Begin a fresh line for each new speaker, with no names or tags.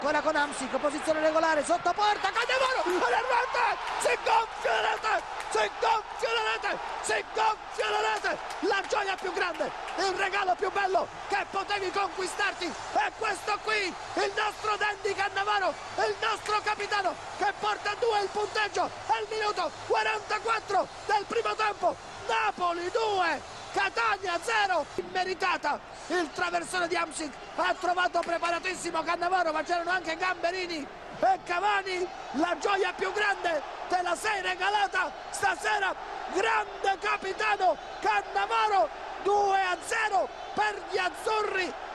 Ancora con Hamsik, posizione regolare, sotto porta, Cannavaro, la rete, si gonfia la rete, si gonfia la rete, si gonfia la rete, la gioia più grande, il regalo più bello che potevi conquistarti è questo qui, il nostro Dandy Cannavaro, il nostro capitano che porta a 2 il punteggio al minuto 44 del primo tempo. Napoli 2, Catania 0, immeritata, il traversone di Hamsik ha trovato preparatissimo Cannavaro, ma c'erano anche Gamberini e Cavani. La gioia più grande te la sei regalata stasera, grande capitano Cannavaro, 2-0 per gli azzurri.